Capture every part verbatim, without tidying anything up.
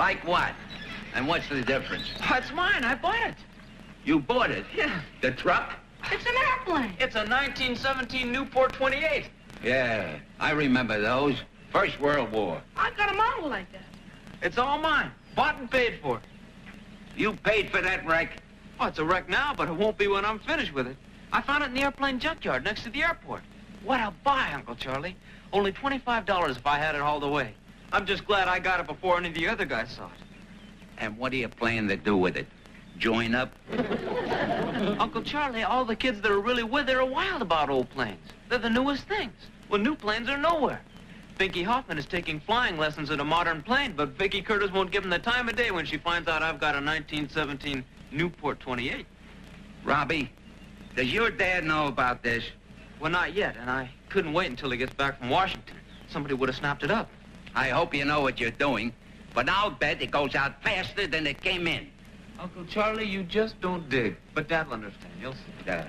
Like what? And what's the difference? Oh, it's mine. I bought it. You bought it? Yeah. The truck? It's an airplane. It's a nineteen seventeen Newport twenty-eight. Yeah, I remember those. First World War. I got a model like that. It's all mine. Bought and paid for. You paid for that wreck? Oh, it's a wreck now, but it won't be when I'm finished with it. I found it in the airplane junkyard next to the airport. What a buy, Uncle Charlie. Only twenty-five dollars if I had it all the way. I'm just glad I got it before any of the other guys saw it. And what do you plan to do with it? Join up? Uncle Charlie, all the kids that are really with it are wild about old planes. They're the newest things. Well, new planes are nowhere. Binky Hoffman is taking flying lessons in a modern plane, but Vicky Curtis won't give him the time of day when she finds out I've got a nineteen seventeen Newport twenty-eight. Robbie, does your dad know about this? Well, not yet, and I couldn't wait until he gets back from Washington. Somebody would have snapped it up. I hope you know what you're doing, but I'll bet it goes out faster than it came in. Uncle Charlie, you just don't dig. But Dad'll understand. You'll see. Dad.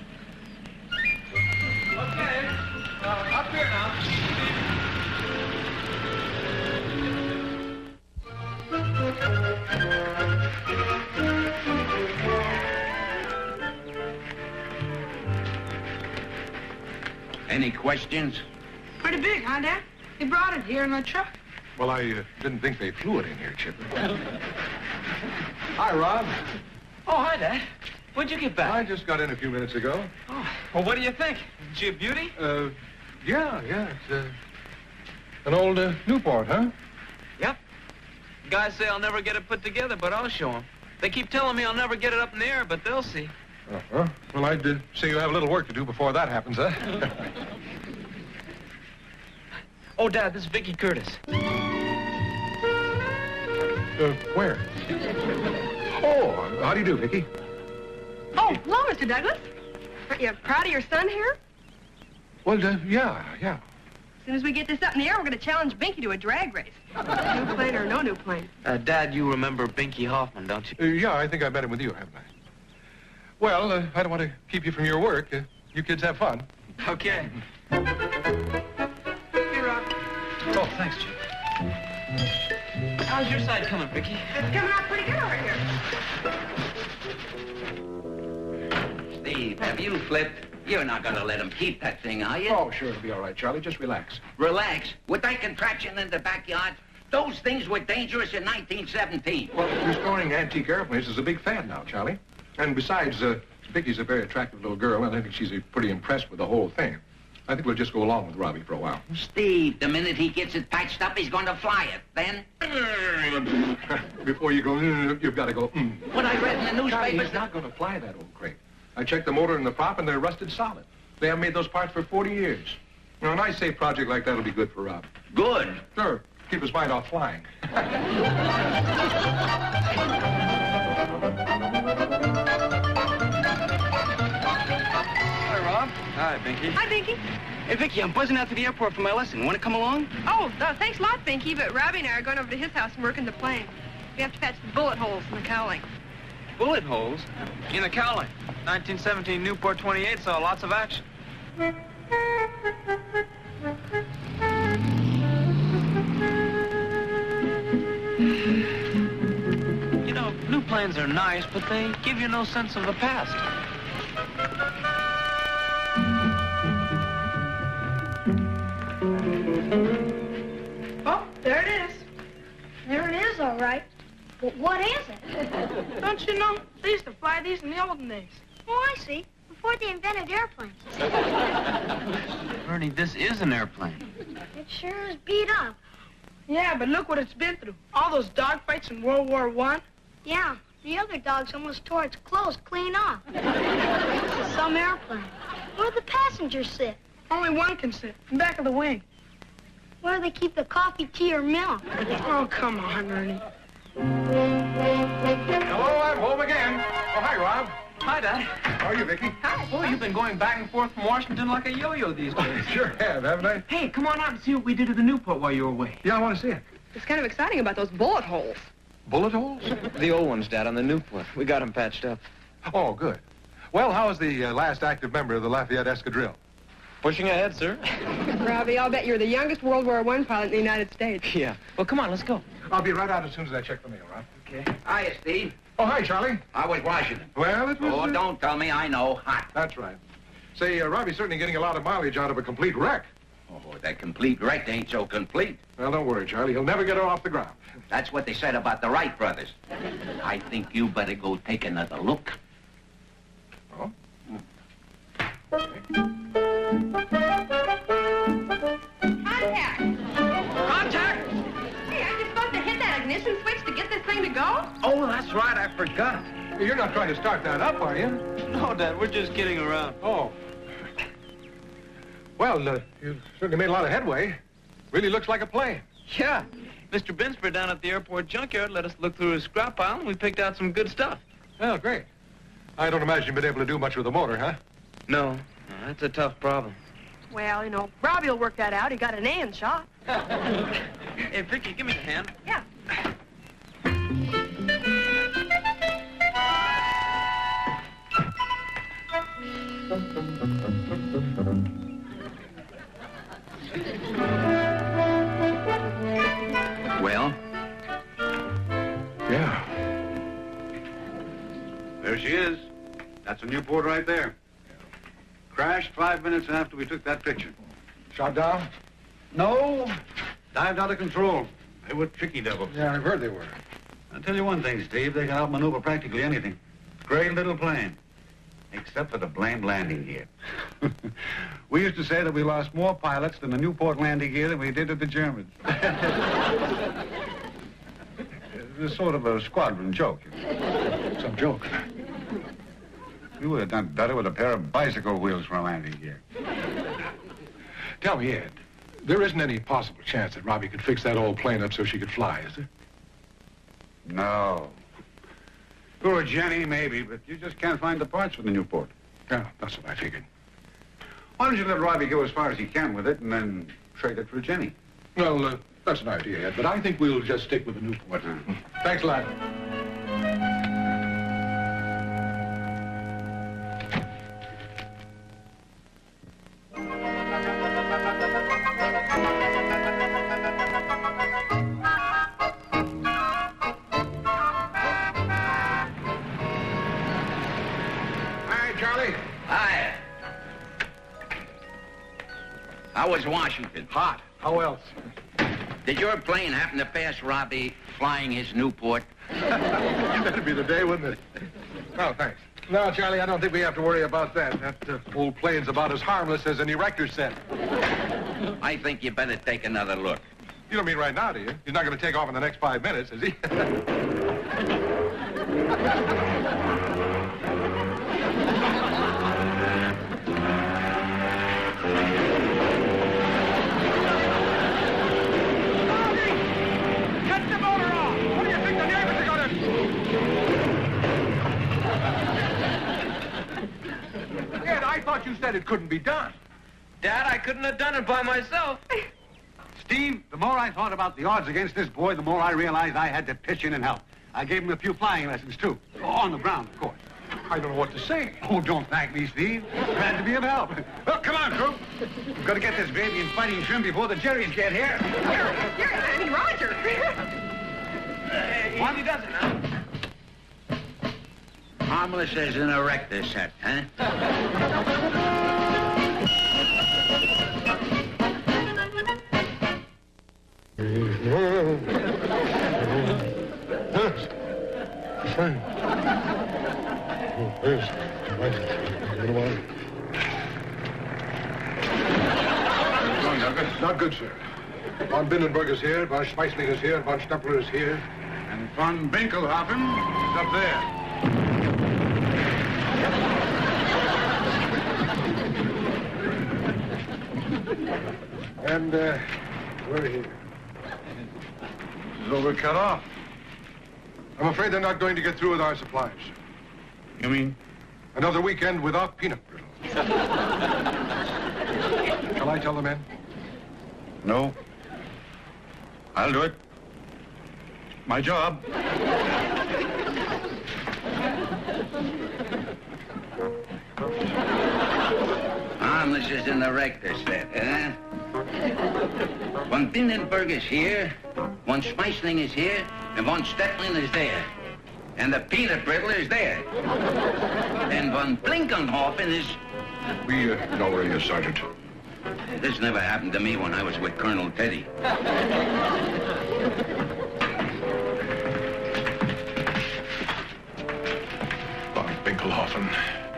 Okay. Uh, up here now. Any questions? Pretty big, huh, Dad? He brought it here in the truck. Well, I uh, didn't think they flew it in here, Chipper. Hi, Rob. Oh, hi, Dad. When'd you get back? I just got in a few minutes ago. Oh, well, what do you think? Is she a beauty? Uh, yeah, yeah. It's uh, an old uh, Newport, huh? Yep. Guys say I'll never get it put together, but I'll show them. They keep telling me I'll never get it up in the air, but they'll see. Uh-huh. Well, I'd uh, say you have a little work to do before that happens, huh? Oh, Dad, this is Vicky Curtis. Uh, where? Oh, how do you do, Vicky? Oh, hello, Mister Douglas. Aren't you proud of your son here? Well, uh, yeah, yeah. As soon as we get this up in the air, we're going to challenge Binky to a drag race. New plane or no new plane. Uh, Dad, you remember Binky Hoffman, don't you? Uh, yeah, I think I met him with you, haven't I? Well, uh, I don't want to keep you from your work. Uh, you kids have fun. Okay. Hey, Rob. Oh, thanks, Jim. How's your side coming, Vicky? It's coming out pretty good over here. Steve, have you flipped? You're not going to let him keep that thing, are you? Oh, sure, it'll be all right, Charlie. Just relax. Relax. With that contraption in the backyard, those things were dangerous in nineteen seventeen. Well, restoring antique airplanes is a big fan now, Charlie. And besides, uh, Vicky's a very attractive little girl, and I think she's uh, pretty impressed with the whole thing. I think we'll just go along with Robbie for a while. Steve, the minute he gets it patched up, he's going to fly it. Then? Before you go, you've got to go, mm. What I read in the Charlie, newspapers... he's not going to fly that old crate. I checked the motor and the prop, and they're rusted solid. They haven't made those parts for forty years. You know, a nice, safe project like that will be good for Rob. Good. Sure. Keep his mind off flying. Hi, Rob. Hi, Binky. Hi, Binky. Hey, Vicky, I'm buzzing out to the airport for my lesson. Want to come along? Oh, uh, thanks a lot, Binky, but Robbie and I are going over to his house and working the plane. We have to patch the bullet holes in the cowling. Bullet holes? In the cowling. nineteen seventeen Newport twenty-eight saw lots of action. You know, new planes are nice, but they give you no sense of the past. Oh, there it is. There it is, all right. But what is it? Don't you know? They used to fly these in the olden days. Oh, I see. Before they invented airplanes. Ernie, this is an airplane. It sure is beat up. Yeah, but look what it's been through. All those dogfights in World War One. Yeah, the other dogs almost tore its clothes clean off. It's some airplane. Where do the passengers sit? Only one can sit, in back of the wing. Where do they keep the coffee, tea, or milk? Oh, come on, Ernie. Hello, I'm home again. Oh, hi, Rob. Hi, Dad. How are you, Vicky? Hi. Boy, you've been going back and forth from Washington like a yo-yo these days. Sure have, haven't I? Hey, come on out and see what we did at the Newport while you were away. Yeah, I want to see it. It's kind of exciting about those bullet holes. Bullet holes? The old ones, Dad, on the Newport. We got them patched up. Oh, good. Well, how is the uh, last active member of the Lafayette Escadrille? Pushing ahead, sir. Robbie, I'll bet you're the youngest World War One pilot in the United States. Yeah. Well, come on, let's go. I'll be right out as soon as I check the mail, Rob. Okay. Hiya, Steve. Oh, hi, Charlie. How was Washington? Well, it was... Oh, uh, don't tell me. I know. Hot. That's right. Say, uh, Robbie's certainly getting a lot of mileage out of a complete wreck. Oh, that complete wreck ain't so complete. Well, don't worry, Charlie. He'll never get her off the ground. That's what they said about the Wright brothers. I think you better go take another look. Oh? Contact! Contact! Hey, aren't you supposed to hit that ignition switch to get this thing to go? Oh, that's right. I forgot. You're not trying to start that up, are you? No, Dad, we're just kidding around. Oh. Well, uh, you've certainly made a lot of headway. Really looks like a plane. Yeah. Mister Binsford down at the airport junkyard let us look through his scrap pile, and we picked out some good stuff. Oh, great. I don't imagine you've been able to do much with the motor, huh? No, no, that's a tough problem. Well, you know, Robbie will work that out. He got an A in shop. Hey, Vicky, give me the hand. Yeah. Well? Yeah. There she is. That's a Newport right there. Crashed five minutes after we took that picture. Shot down? No. Dived out of control. They were tricky devils. Yeah, I've heard they were. I'll tell you one thing, Steve. They can outmaneuver practically anything. Great little plane. Except for the blamed landing gear. We used to say that we lost more pilots than the Newport landing gear than we did to the Germans. It's sort of a squadron joke. Some joke. We would have done better with a pair of bicycle wheels for a landing gear. Tell me, Ed, there isn't any possible chance that Robbie could fix that old plane up so she could fly, is there? No. Poor Jenny, maybe, but you just can't find the parts for the Newport. Yeah, that's what I figured. Why don't you let Robbie go as far as he can with it and then trade it for Jenny? Well, uh, that's an idea, Ed, but I think we'll just stick with the Newport. Uh. Thanks a lot. How was Washington? Hot. How else? Did your plane happen to pass Robbie flying his Newport? That'd be the day, wouldn't it? Oh, thanks. No, Charlie, I don't think we have to worry about that. That uh, old plane's about as harmless as an erector set. I think you better take another look. You don't mean right now, do you? He's not going to take off in the next five minutes, is he? I thought you said it couldn't be done. Dad, I couldn't have done it by myself. Steve, the more I thought about the odds against this boy, the more I realized I had to pitch in and help. I gave him a few flying lessons, too. On the ground, of course. I don't know what to say. Oh, don't thank me, Steve. Glad to be of help. Well, come on, Troop. We've got to get this baby in fighting trim before the Jerrys get here. Jerry, Jerry, I mean Roger. Hey, easy does it now. Harmless as an erector set, huh? Not good, sir. Von Bindenberg is here, von Schmeissling is here, von Stempler is here. And von Binkelhofen is up there. And, uh, we're here. This is over cut off. I'm afraid they're not going to get through with our supplies. You mean? Another weekend without peanut brittle. Shall I tell the men? No. I'll do it. My job. Ah, harmless as in the Rector said, huh? Von Bindenberg is here, von Schmeisling is here, and von Stetlin is there. And the peanut brittle is there. And von Blinkenhofen is... We uh, know where he is, Sergeant. This never happened to me when I was with Colonel Teddy. Von Binkelhofen.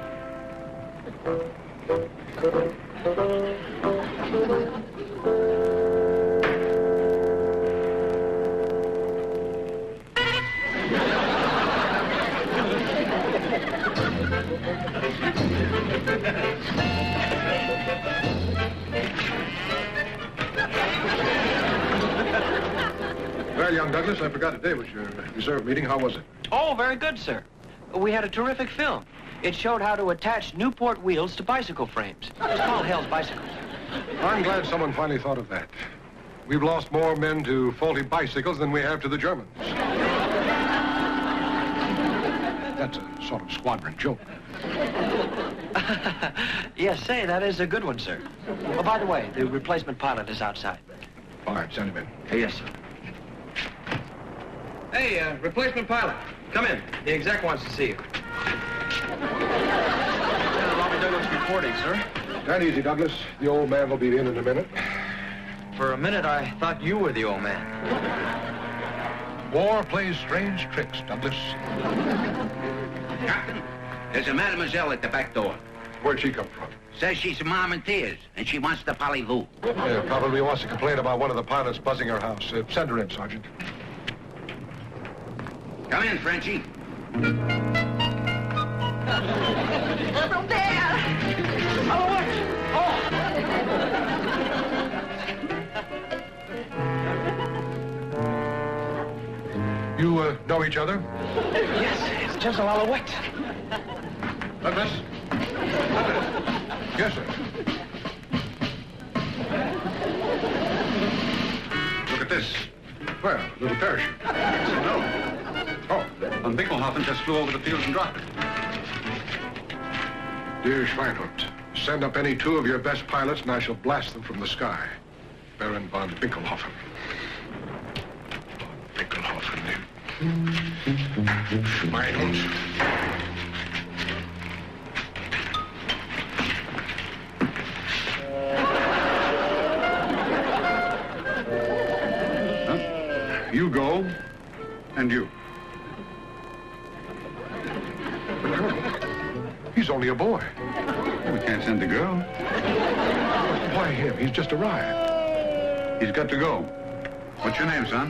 Well, young Douglas, I forgot today was your reserve meeting. How was it? Oh, very good, sir. We had a terrific film. It showed how to attach Newport wheels to bicycle frames. It's called Hell's Bicycles. I'm glad someone finally thought of that. We've lost more men to faulty bicycles than we have to the Germans. That's a sort of squadron joke. Yes, say, that is a good one, sir. Oh, by the way, the replacement pilot is outside. Fine, send him in. Hey, yes, sir. Hey, uh, replacement pilot, come in. The exec wants to see you. Robbie Douglas reporting, sir. Stand easy, Douglas. The old man will be in in a minute. For a minute, I thought you were the old man. War plays strange tricks, Douglas. Captain, there's a mademoiselle at the back door. Where'd she come from? Says she's a mom in tears, and she wants to polly-loo. Yeah, probably wants to complain about one of the pilots buzzing her house. Uh, send her in, Sergeant. Come in, Frenchie. From there. Oh, what? Oh! You uh, know each other? Yes, it's just a Alouette. Douglas? Yes, sir. Look at this. Well, a little parachute. No. Oh, Von Binkelhofen just flew over the field and dropped it. dear Schweinhund, send up any two of your best pilots and I shall blast them from the sky. Baron von Binkelhofen. Von Binkelhofen. Schweinhund. You go, and you. But Colonel, he's only a boy. We can't send the girl. Why him? He's just arrived. He's got to go. What's your name, son?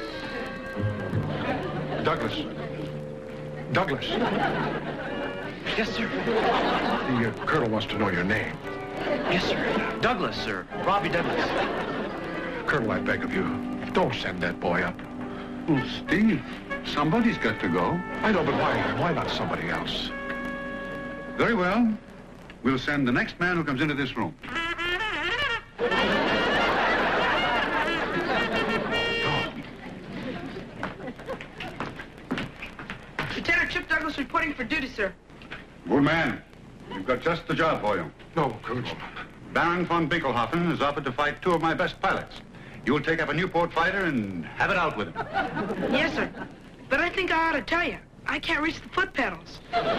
Douglas. Douglas. Yes, sir. The uh, Colonel wants to know your name. Yes, sir. Douglas, sir. Robbie Douglas. Colonel, I beg of you, don't send that boy up. Well, Steve, somebody's got to go. I know, but why, why not somebody else? Very well. We'll send the next man who comes into this room. Lieutenant Chip Douglas reporting for duty, sir. Good man. We've got just the job for you. No, Colonel. Baron von Binkelhofen has offered to fight two of my best pilots. You'll take up a Newport fighter and have it out with him. Yes, sir. But I think I ought to tell you, I can't reach the foot pedals.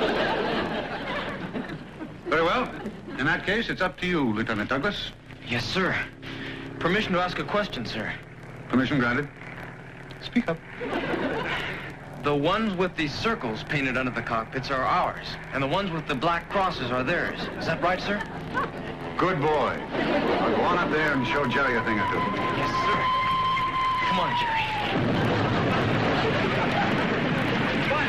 Very well. In that case, it's up to you, Lieutenant Douglas. Yes, sir. Permission to ask a question, sir. Permission granted. Speak up. The ones with the circles painted under the cockpits are ours, and the ones with the black crosses are theirs. Is that right, sir? Good boy. Now go on up there and show Jerry a thing or two. Yes, sir. Come on, Jerry. Bye,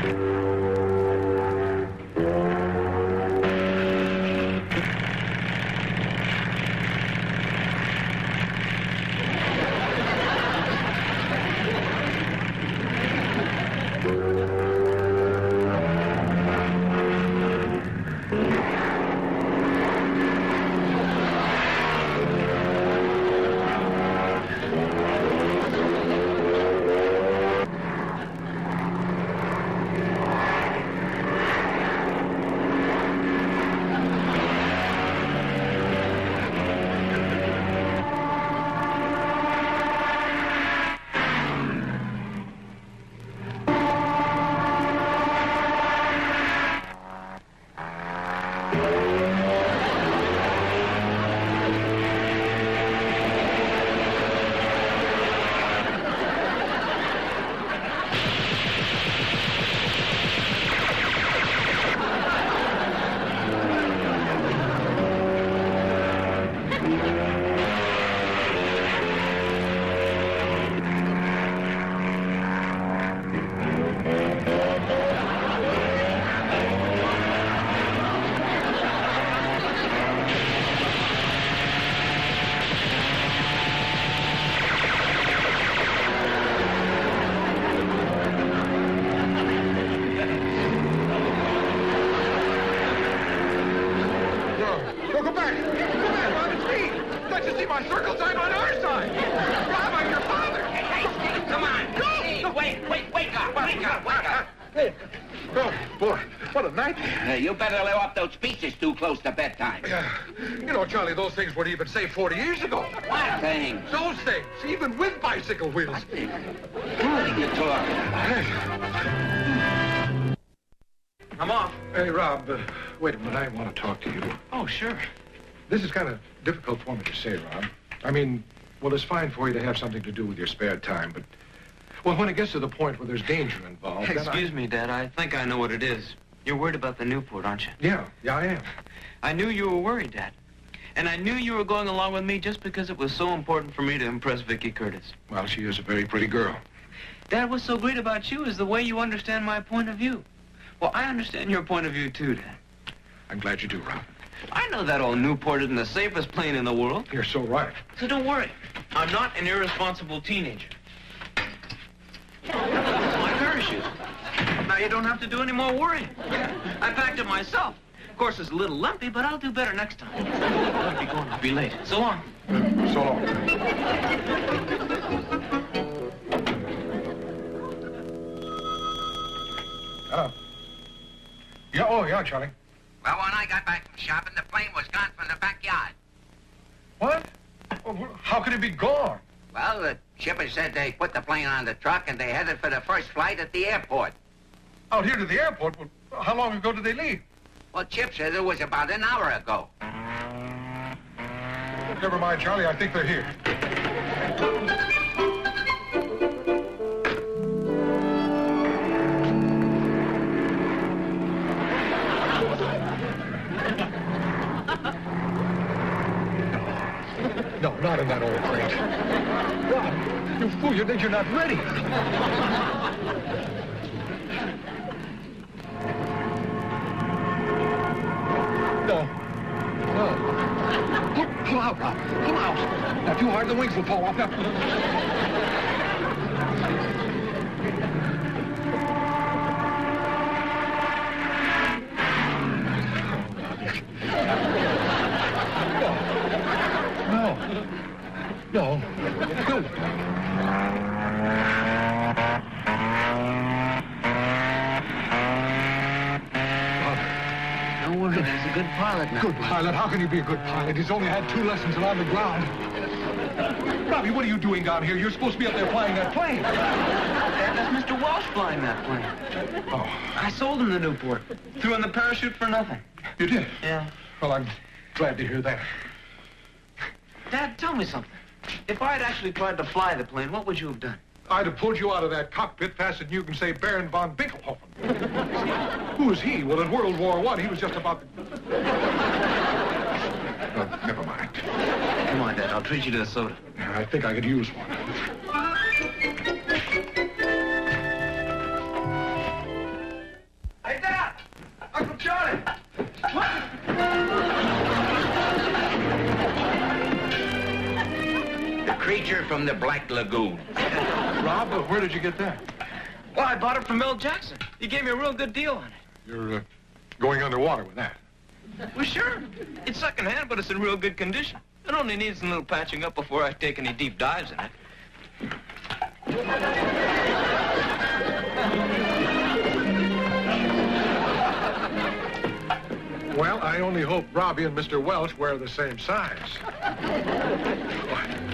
You better lay off those speeches too close to bedtime. Yeah. You know, Charlie, those things weren't even safe forty years ago. What things? Those things, even with bicycle wheels. What things? What are you talking about? I'm off. Hey, Rob, uh, wait a minute. I want to talk to you. Oh, sure. This is kind of difficult for me to say, Rob. I mean, well, it's fine for you to have something to do with your spare time, but, well, when it gets to the point where there's danger involved, then Excuse I... me, Dad. I think I know what it is. You're worried about the Newport, aren't you? Yeah, yeah, I am. I knew you were worried, Dad. And I knew you were going along with me just because it was so important for me to impress Vicky Curtis. Well, she is a very pretty girl. Dad, what's so great about you is the way you understand my point of view. Well, I understand your point of view, too, Dad. I'm glad you do, Rob. I know that old Newport isn't the safest plane in the world. You're so right. So don't worry. I'm not an irresponsible teenager. That's my parachute. Now you don't have to do any more worrying. I packed it myself. Of course, it's a little lumpy, but I'll do better next time. I'll be going. I'll be late. So long. Uh, so long. Hello. Yeah, oh, yeah, Charlie. Well, when I got back from shopping, the plane was gone from the backyard. What? Oh, how could it be gone? Well, the shipper said they put the plane on the truck and they headed for the first flight at the airport. Out here to the airport? Well, how long ago did they leave? Well, Chip said it was about an hour ago. Never mind, Charlie. I think they're here. No, not in that old crate. Rob, you fool, you think you're not ready. No. No. Pull, pull out, Rob. Pull out. Now, too hard, the wings will fall off. Now. No. No. No. Don't worry, there's a good pilot now. Good pilot? How can you be a good pilot? He's only had two lessons and on the ground. Robbie, what are you doing down here? You're supposed to be up there flying that plane. Dad, that's Mister Walsh flying that plane. Oh. I sold him the Newport. Threw in the parachute for nothing. You did? Yeah. Well, I'm glad to hear that. Dad, tell me something. If I had actually tried to fly the plane, what would you have done? I'd have pulled you out of that cockpit faster than you can say Baron von Binklehofen. Who was he? Well, in World War One, he was just about the... Oh, never mind. Come on, Dad. I'll treat you to a soda. I think I could use one. treasure from the Black Lagoon. Rob, uh, where did you get that? Well, I bought it from Mel Jackson. He gave me a real good deal on it. You're uh, going underwater with that. Well, sure. It's secondhand, but it's in real good condition. It only needs a little patching up before I take any deep dives in it. Well, I only hope Robbie and Mister Welch wear the same size.